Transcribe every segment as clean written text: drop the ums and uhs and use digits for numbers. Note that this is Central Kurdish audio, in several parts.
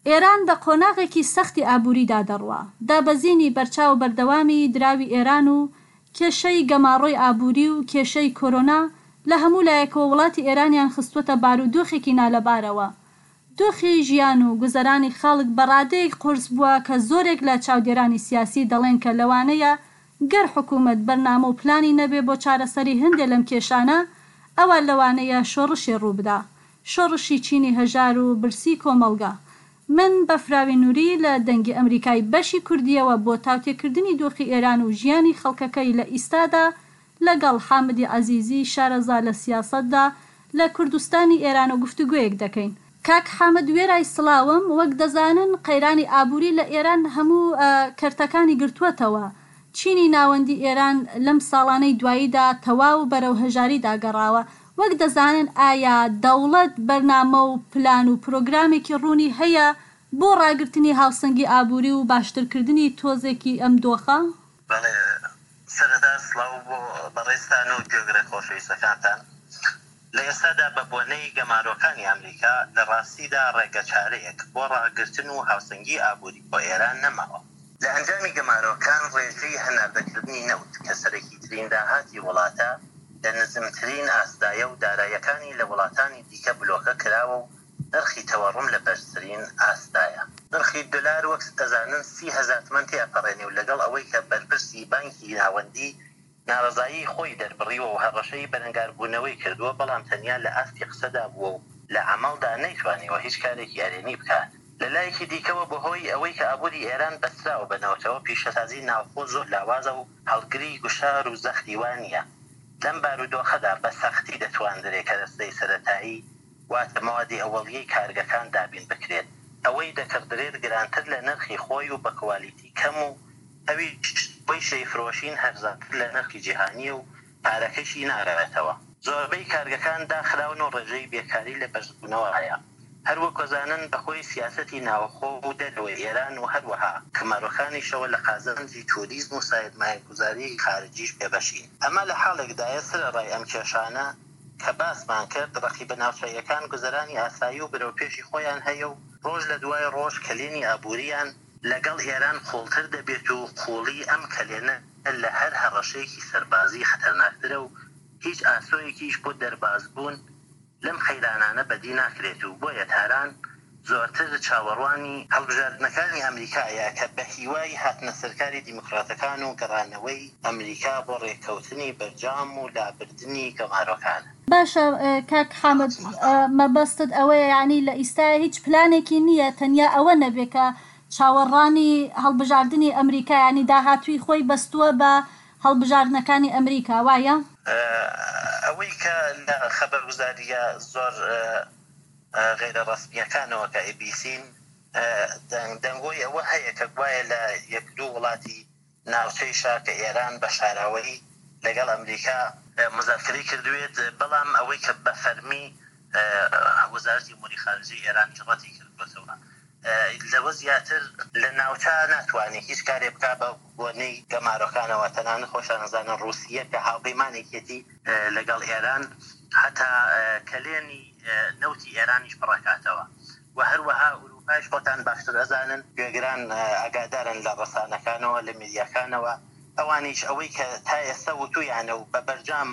ئێران لە قۆناغێکی سەختی ئابووریدا دەڕوە. دابەزینی بەرچاو بەردەوامی دراوی ئێران و کێشەی گەماڕۆی ئابووری و کێشەی کۆرۆنا لە هەموو لایەکەوە وڵاتی ئێرانیان خستوەتە بارودۆخێکی نالەبارەوە. دۆخی ژیان و گوزەرانی خەڵک بەڕادەیەک قورس بووە کە زۆرێک لە چاودێرانی سیاسی دەڵێن کە لەوانەیە گەر حکوومەت بەرنامە و پلانی نەبێ بۆ چارەسەری هەندێک لەم کێشانە ئەوە لەوانەیە شۆڕشی ڕووبدا، شۆڕشی چینی هەژار و برسی کۆمەڵگا. من بەفراوی نووری لە دەنگی ئەمریکای بەشی کوردیەوە بۆ تاوتێکردنی دۆخی ئێران و ژیانی خەڵکەکەی لە ئیستادا لەگەڵ حامدی عەزیزی شارەزا لە سیاسەتدا لە کوردستانی ئێران و گفتوگویەک دەکەین. کاک حامد وێرای سڵاوم. وەک دەزانن قەیرانی ئابووری لە ئێران هەموو کەرتەکانی گرتووەتەوە. چینی ناوەندی ئێران لەم ساڵانەی دواییدا تەواو بەرەو هەژاری داگەڕاوە. وەک دەزانن ئایا دەوڵەت بەرنامە و پلان و پرۆگرامێکی ڕوونی هەیە بۆ ڕاگررتنی هاوسەنگی ئابووری و باشترکردنی تۆزێکی ئەم دۆخە؟ سەرەتا سڵاو بۆ بەڕێستان و گوێگرە خۆشەویستەکانتان. لە ئێستادا بە بۆنەی گەمارۆکانی ئەمریکا لە ڕاستیدا ڕێگە چارەیەک بۆ ڕاگررتن و هاوسەنگی ئابووری بۆ ئێران نەماوە. لە ئەنجامی گەمارۆکان ڕێژەی هەناردەکردنی نەوت کە سەرەکی ترین داهاتی وڵاتە لە نزمترین ئاسدایە و داراییەکانی لە وڵاتانی دیکە بلۆکە کراوە و نرخی تەوەڕم لە بەرزترین ئاستایە. نرخی دلار وەک دەزانن 30,000 تمەن تێپەڕێنێ و لەگەڵ ئەوەی کە بەرپرسی بانکی ناوەندی ناڕزایی خۆی دەربڕیوە و هەڕەشەی بەرەنگاربوونەوەی کردووە، بەڵام تەنیا لە ئاستی قسەدا بووە و لە عەمەڵدا نەیتوانیوە هیچ کارێکی یارێنی بکات. لە لایەکی دیکەوە بەهۆی ئەوەی کە ئابووری ئێران بەستراوە بەنەوەتەوە پیشەسازی ناوخۆ زۆر لاوازە و هەڵگری گوشار و زەختی وانە. لەم بارودۆخەدا بە سەختی دەتواندرێت کە دەستەی سەرەتایی واتە مەوادی ئەوەڵیەی کارگەکان دابین بکرێت. ئەوەی دەکردرێت گرانتر لە نرخی خۆی و بە کوالیتی کەم و ئەوی بۆی شەیفرۆشین هەرزانتر لە نرخی جیهانی و پارەکەشی ناڕێتەوە. زۆربەی کارگەکان داخراون و ڕێژەی بێکاری لە بەرزبوونەوە هەیە. هەروەک وەزانن بەخۆی سیاسەتی ناوخۆ و دەرەوەی ئێران و هەروەها کەمارۆکانیشەوە لە قازانجی توریزم و سایەدمایەگوزاری خارجیش پێبەشین. ئەمە لە حاڵێکدایە سرەڕای ئەم کێشانە کە باسمان کرد ڕەقیبە ناوچەیەکان گوزەرانی ئاسایی و بەرەوپێشی خۆیان هەیە و ڕۆژ لە دوای ڕۆژ کلێنی ئابووریان لەگەڵ ئێران قوڵتر دەبێت و قوڵی ئەم کلێنە لە هەر هەڕەشەیەکی سەربازی خەتەرناکترە و هیچ ئاسۆیەکیش بۆ دەربازبوون لەم خەیرانانە بەدی ناکرێت و بۆیە تاران زۆرتر چاوەڕوانی هەڵبژاردنەکانی ئەمریکایە کە بە هیوای هاتنە سەرکاری دیموکراتەکان و گەڕانەوەی ئەمریکا بۆ ڕێککەوتنی بەرجام و لابردنی گەمارۆکان. باشە کاک حامد، مەبەستت ئەوەیە یعنی لە ئیستای هیچ پلانێکی نییە، تەنیا ئەوە نەبێت کە چاوەڕانی هەڵبژاردننی ئەمریکا ینی داهاتووی خۆی بەستووە بە هەڵبژاردنەکانی ئەمریکا، وایە؟ ئەوەی کە لە خەبەرگوزاریە زۆر غیرە ڕەسمیەکانەوە کە ئێبیسین دەنگۆی ئەوە هەیە کە گوایە لە یەک دوو وڵاتی ناوچەیشا کە ئێران بە شاراوەی لەگەڵ ئەمریکا مزارکردی کردوێت، بەڵام ئەوەی کە بە فەرمی وەزارەتی ئەموری خارجی ئێران جڕەتی کردوێتەوە لەوە زیاتر لە ناوچە ناتوانێت هیچ کارێ بک بە بۆنەی گەمارۆکانەوە. تەنانەت خۆشان نەزانن رووسیە کە هاوپەیمانێکێتی لەگەڵ ئێران هەتا کلێنی نەوتی ئێرانیش بڕکاتەوە و هەروەها ئوروپایش خۆتان باشتر ئەزانن گوێگران ئاگادارن لە ڕەسانەکانەوە لە میدیاکانەوە ئەوانیش ئەوەی کە تا ئێستا وتویانە و بە بەرجام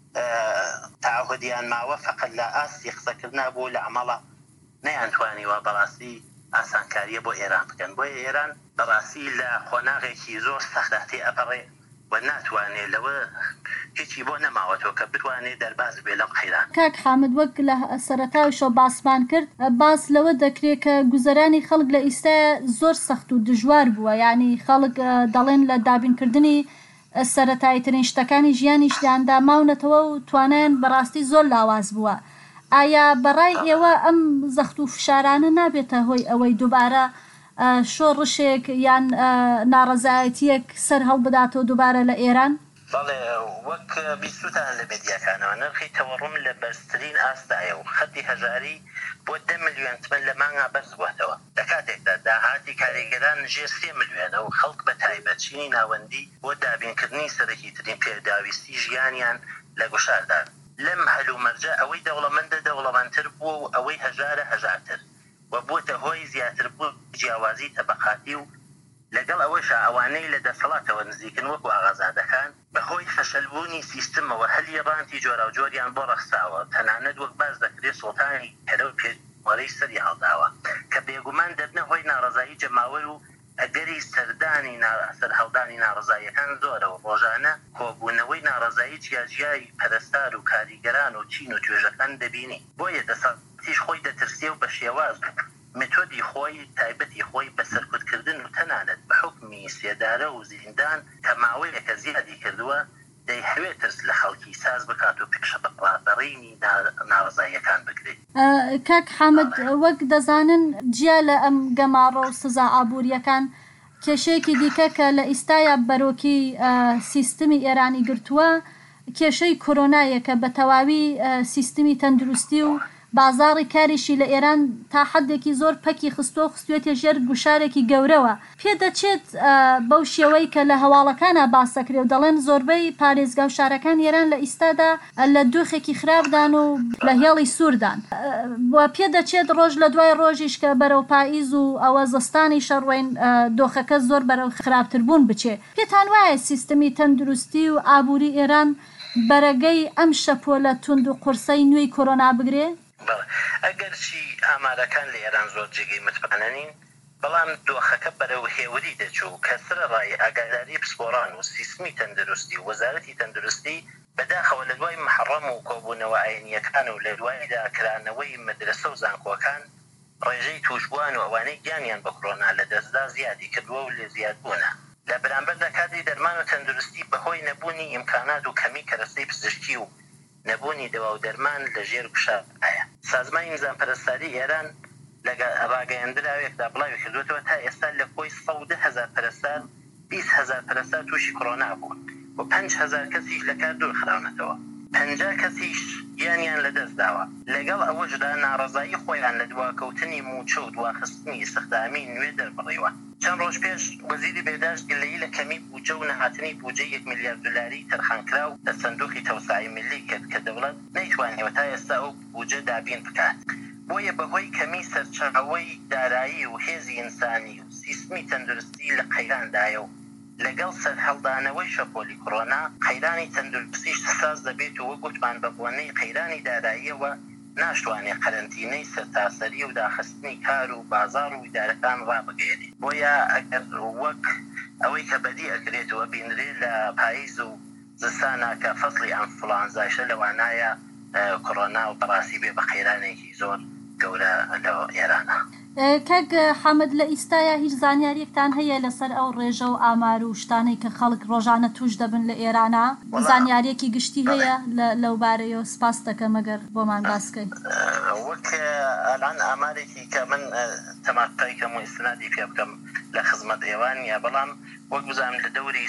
تعهدیان ماوە فقط لە ئاستی قسەکردنا بوو لە عمەڵە نەیانتوانیوە بەڕاستی ئاسانکاریە بۆ ئێران بکەن. بۆیە ئێران بەڕاستی لە خۆناغێکی زۆر سەختا تێ ئەپەڕێ و ناتوانێت لەوە هیچی بۆ نەماوەتەوە کە بتوانێت دەرباز بێ لەم قەیران. کاک حامد، وەک لە سەرەتاویشەوە باسمان کرد، باس لەوە دەکرێت کە گوزەرانی خەڵک لە ئیستایە زۆر سەخت و دژوار بووە، ینی خەڵک دەڵێن لە دابینکردنی سەرەتاییترین شتەکانی ژیانیشداندا ماونەتەوە و توانیان بەڕاستی زۆر لاواز بووە. ئایا بەڕای ئێوە ئەم زەخت و فشارانە نابێتە هۆی ئەوەی دووبارە شۆڕشێک یان ناڕەزایەتیەک سەر هەڵبداتەوە دووبارە لە ئێران؟ بەڵێ وەک بیستوتان لە مێدیاکانەوە نرخی تەوەڕم لە بەرزترین ئاستایە و خەتی هەژاری بۆ 10 ملیۆن تمەن لە مانگا بەرز بووەتەوە. لە کاتێکدا داهاتی کاریگەران نژێر 3 ملیۆنە و خەڵک بە تایبەتچینی ناوەندی بۆ دابینکردنی سەرەکی ترین پێداویستی ژیانیان لە گوشاردان. لەم هەلومەرجە ئەوەی دەوڵەمەندە دەوڵەمەندتر بووە و ئەوەی هەژارە هەژارتر. و بۆتە هۆی زیاتر بوو جیاوازی تەبەقاتی و لەگەڵ ئەوەش ئەوانەی لە دەسەڵاتەوە نزیکن وەکو ئاغازادەکان بەهۆی فەشەلبوونی سیستمەوە هەلی ڕانتی جۆرا و جۆریان بۆ ڕەخساوە تەنانەت وەک باز دەکرێت سوڵتانی هەرە و پێوەرەی سەری هەڵداوە کە بێگومان دەبنە هۆی ناڕەزایی جەماوەر و ئەگەری سەردانی سەر هەڵدانی ناڕزاییەکان زۆرە و ڕۆژانە کۆبوونەوەی ناڕزایی جیاجیایی پەرستار و کاریگەران و چین و توێژەکان دەبینی بۆیە دەسەڵاتیش خۆی دەترسێ و بە شێواز مێتۆدی خۆی تایبەتی خۆی بە سەرکوتکردن و تەنانەت بە حوکمی سێدارە و زیندان کە ماوەیەکە زیادی کردووە دەیهەوێت ترس لە خەڵکی ساز بکات و پێشە بەڕابەڕینی ناڕزاییەکان بکرێت. کاک حامد وەک دەزانن جیا لە ئەم گەماڕۆ و سزا ئابوووریەکان کێشەیەکی دیکە کە لە ئیستایە بەرۆکی سیستمی ئێرانی گرتووە کێشەی کۆرۆنایە کە بە تەواوی سیستمی تەندروستی و بازاڕی کاریشی لە ئێران تا حدێکی زۆر پەکی خستۆ خستوێتە ژێر گوشارێکی گەورەوە پێدەچێت بەو شێوەی کە لە هەواڵەکانە باسەکرێ و دەڵێن زۆربەی پارێزگا و شارەکان ئێران لە ئیستادا لە دۆخێکی خراپدان و لە هێڵی سووردان وە پێدەچێت ڕۆژ لە دوای ڕۆژیش کە بەرەو پائیز و ئەوە زستانی شەڕوێن دۆخەکە زۆر بەرەو خراپتربوون بچێ پێتان وایە سیستمی تەندروستی و ئابووری ئێران بەرەگەی ئەم شەپۆلە تند و قورسەی نوێی کۆرۆنا بگرێ؟ ئەگەر چی ئامارەکان لە ئێران زۆر جێگەی متمانەنین بەڵام دۆخەکە بەرەو هێوری دەچوو کە سرەڕای ئاگاداری پسپۆڕان و سیستمی تەندروستی و وەزارەتی تەندروستی بەداخەوە لە دوای محەڕەم و کۆبوونەوە ئاینیەکان و لە دوایدا کرانەوەی مەدرسە و زانکۆکان ڕێژەی توشبووان و ئەوانەی گیانیان بە کۆرۆنا لە دەستدا زیادی کردووە و لێ زیادبوونە لە بەرامبەردا کادری دەرمان و تەندروستی بەهۆی نەبوونی ئیمکانات و کەمی کەرەستەی پزیشکی و نەبوونی دەوا و دەرمان لە ژێر گوشارایە سازمانی میزانپەرستاری ئێران لەگە ڕاگەیاندراوێکدا بڵاوی کردوێتەوە تا ئێستا لە کۆی 110,000 پەرستار 20,000 پەرستار تووشی کۆرۆنا بوون و 5,000 کەسیش لە کار دوور خراونەتەوە 50 کەسیش گیانیان لەدەست داوە لەگەڵ ئەوەشدا ناڕەزایی خۆیان لە دواکەوتنی موچە و دواخستنی استخدامی نوێ دەربڕیوە چەند ڕۆژ پێش وەزیری بێداشت گلەیی لە کەمی بوجە و نەهاتنی بوجە 1 میلیارد دلاری تەرخانکراو لە سندوقی تەوسعی ملی کرد کە دەوڵەت نەیتوانێەوە تا ئێستا ئەو بوجە دابین بکات بۆیە بەهۆی کەمی سەرچاوەی دارایی و هێزی ئینسانی و سیستمی تەندروستی لە قەیراندایە و لەگەڵ سەر هەڵدانەوەی شەپۆلی کۆرۆنا قەیرانی تەندروستیش ساز دەبێت و وەگوتمان بە بۆنەی قەیرانی داراییەوە ناشتوانێت قەرەنتینەی سەرتاسەری و داخستنی کار و بازار و ئیدارەکان ڕابگەێنێت بۆیە ئەگەر وەک ئەوەی کە بەدی ئەکرێتەوە بینرێت لە پاییز و زستانە کە فەسڵی ئەنفڵانزایشە لەوانایە کۆرۆنا و بەڕاستی بێ بە قەیرانێکی زۆر گەورە لە ئێرانە. کاک حەمد لە ئیستایە هیچ زانیاریەکتان هەیە لەسەر ئەو ڕێژە و ئامار و شتانەی کە خەڵک ڕۆژانە توش دەبن لە ئێرانە زانیاریەکی گشتی هەیە لەو بارەیە سپاس دەکەم ئەگەر بۆمان باسکەین وەک ئەلان ئامارێکی کە من تەماتایکەم و ئیسنادی پێ بکەم لە خزمەت ئێوانە بەڵام وەک بزانم لە دەوری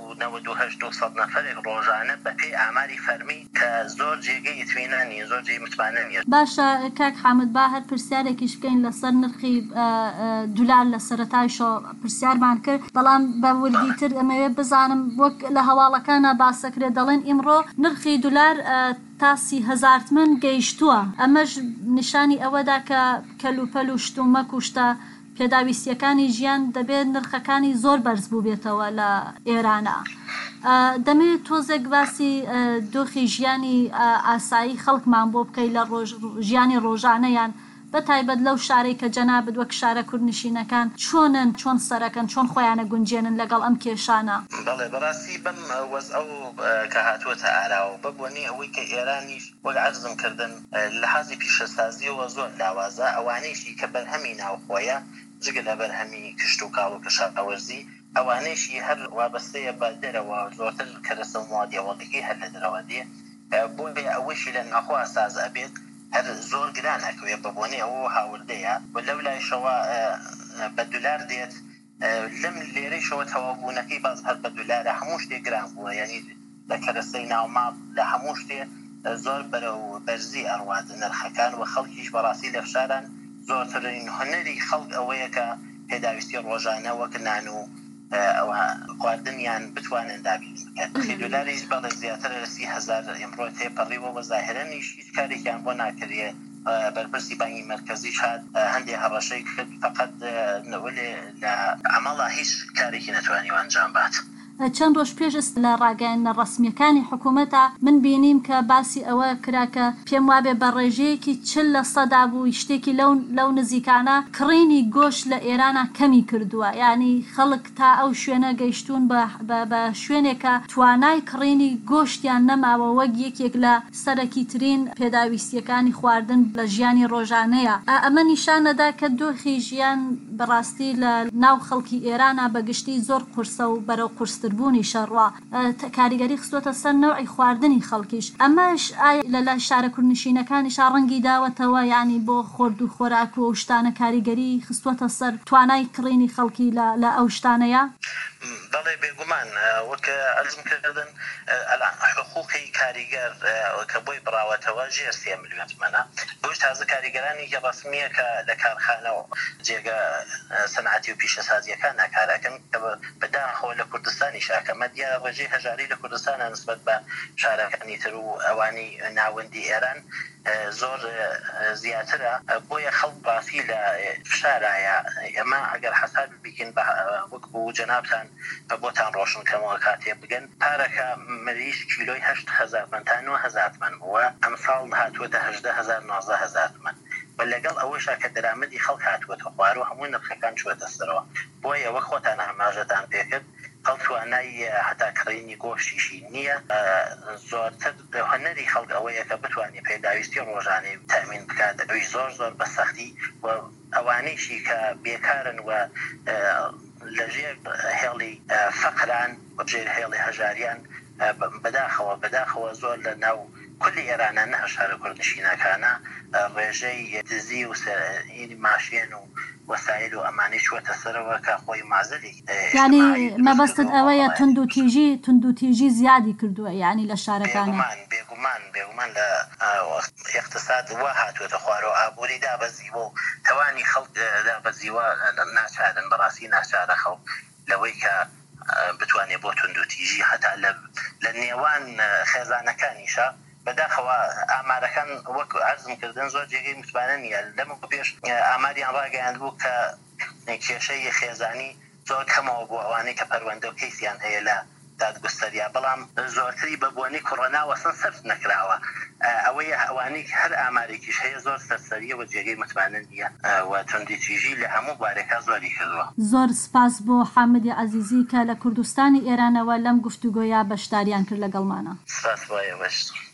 198 نەفرێک ڕۆژانە بە پێی ئاماری فەرمی کە زۆر جێگەی ئیتمینانی زۆر جێی متمانە باشە کاک حامد با هەر پرسیارێکیش بکەین لەسەر نرخی دولار لە سەرەتایشۆ پرسیارمان کرد بەڵام بە وردیتر ئەمەوێ بزانم وەک لە هەواڵەکانە باسەکرێت دەڵێن ئیمڕۆ نرخی دولار تا 30,000 تمەن گەیشتووە ئەمەش نیشانی ئەوەدا کە کەلوپەل و شتومەک و شتە پێداویستیەکانی ژیان دەبێت نرخەکانی زۆر بەرز بوو بێتەوە لە ئێرانە دەمەوێت تۆزێک باسی دۆخی ژیانی ئاسایی خەڵکمان بۆ بکەی لە ژیانی ڕۆژانەیان بە تایبەت لەو شارەی کە جەنابەت وەک شارە کوردنشینەکان چۆنن چۆن سەرەکەن چۆن خۆیانە گونجێنن لەگەڵ ئەم کێشانە بەڵێ بەڕاستی بەم وەز ئەو کە هاتووەتە ئاراوە ببوونی ئەوەی کە ئێرانیش وەک عەرزم کردن لە حەزی پیشەسازیەوە زۆر لاوازە ئەوانەیشی کە بەرهەمی ناوخۆیە جگە لە بەرهەمی کشت و کاڵ و کەشاوەرزی ئەوانەیشی هەر وابەستەیە بە دەرەوە زۆرتر کەرەسە و موادیەوەڵگی هەر لە دەرەوە دێ بۆیە ئەوەشی لە ناخوا ساز ئەبێت هەر زۆر گران ئەکوێ بەبوونی ئەوە هاوردەیە و لەو لایشەوە بە دولار دێت لەم لێرەیشەوە تەواوبوونەکەی باز هەر بە دولارە هەموو شتێ گران بووە یعنی لە کەرەسەی ناوماڵ لە هەموو شتێ زۆر بەرەو بەرزی ئەڕوات نرخەکان و خەڵکیش بەڕاستی لە شاران زۆرترین هەنەری خەڵک ئەوەیە کە پێداویستی ڕۆژانە وەک نان و خواردنیان بتوانن دابین بکەن دلاریش بەڵێ زیاتر لە 30,000 ئەمڕۆ تێپەڕیوە وە ظاهرەنیش هیچ کارێکیان بۆ ناکرێ بەرپرسی بانگی مرکزی هات هەندێک هەڕەشەی کرد فقط لە عەمەڵا هیچ کارێکی نەتوانی ئەنجام بات. چەند ڕۆژ پێش لە ڕاگەیاندنە ڕەسمیەکانی حکوومەتە من بینیم کە باسی ئەوە کراکە پێم وابێ بە ڕێژەیەکی 40% بوو شتێکی لەو نزیکانە کڕینی گۆشت لە ئێرانە کەمی کردووە، ینی خەڵک تا ئەو شوێنە گەیشتون بە شوێنێکە توانای کڕینی گۆشتیان نەماوە وەک یەکێک لە سەرەکی ترین پێداویستیەکانی خواردن لە ژیانی ڕۆژانەیە. ئەمە نیشانەدا کە دۆخی ژیان بەڕاستی لە ناو خەڵکی ئێرانە بەگشتی زۆر قورسە و بەرەو قورستر بوونی شەڕوا کاریگەری خستوەتە سەر نەوعی خواردنی خەڵکیش. ئەمەش لە شارە کوردنشینەکانیشا ڕەنگی داوەتەوە، ینی بۆ خۆرد و خۆراک و شتانە کاریگەری خستوەتە سەر توانای کڕینی خەڵکی لە ئەو شتانەیە. بەڵێ بێگومان وەکە ئەرزم کردن حقوقی کاریگەر کە بۆی بڕاوەتەوە ژێر 3 ملیۆن تمەنە بۆش تازە کاریگەرانی ڕەسمیە کە لە کارخانە و جێگە سەنعەتی و پیشەسازیەکان ناکارەکەن کە بەداخەوە لە کوردستانی شاکەمە دیارە ڕێژەی هەژاری لە کوردستانە نسبەت بە شارەکانی تر و ئەوانی ناوەندی ئێران زۆر زیاترە، بۆیە خەڵک باسی لە فشارایە. ئەمە ئەگەر حەساب بکەین وەک بوو جەنابتان بۆتان ڕۆشنکەمەوە کاتێ بگەن پارەکە مریش کیلۆی 8,000 تا 9,000 من بووە، ئەم ساڵ هاتووەتە 18,000 19,000 من بە لەگەڵ ئەوەشا کە دەرامەدی خەڵک هاتووەتە خوار و هەموو نرخەکان چوەتە سەرەوە. بۆیە وەک خۆتان ئاماژەتان پێکرد ئەو توانای هەتا کڕینی گۆشتیشی نییە. زۆرتر هەنەری خەڵک ئەوەیە کە بتوانێت پێداویستی ڕۆژانەی تامین بکات ئەوی زۆر بە سەختی و ئەوانەیشی کە بێکارن و لەژێر هێڵی فەقران و بژێر هێڵی هەژاریان بەداخەوە زۆر لە ناو کولی ئێرانە نە شارە کوردنشینەکانە ڕێژەی دزی و ماشێن و وەسایل و ئەمانی چوەتە سەرەوە کە خۆی مازەلی ینی مەبەستت ئەوەیە تند و تیژی زیادی کردووە ینی لە شارەکانە. بێگومان لە اقتصاد وا هاتووەتە خوارەوە ئابووری دابەزیوە و توانی خەڵک دابەزیوە ناچارن بەڕاستی ناچارە خەڵک لەوەی کە بتوانێت بۆ تند و تیژی هەتا لە نێوان خێزانەکانیشە بەداخەوە ئامارەکان وەک عەرزم کردن زۆر جێگەی متمانە نیە. لەمە پێش ئاماریان ڕاگەیاند بوو کە کێشەی خێزانی زۆر کەمەوە بۆ ئەوانەی کە پەروەندە و کەیسیان هەیە لە دادگستەریا، بەڵام زۆرتری بە بۆنی کۆڕۆنا وەسن سەرف نەکراوە. ئەوەیە ئەوانەی هەر ئامارێکیش هەیە زۆر سەرسەریە و جێگەی متمانە نیە و توندی تیژی لە هەموو بارێکە زۆری کردووە. زۆر سپاس بۆ حامدی عەزیزی کە لە کوردستانی ئێرانەوە لەم گفتوگۆیە بەشداریان کرد لەگەڵمانە. سپاس بۆ ئێوەش.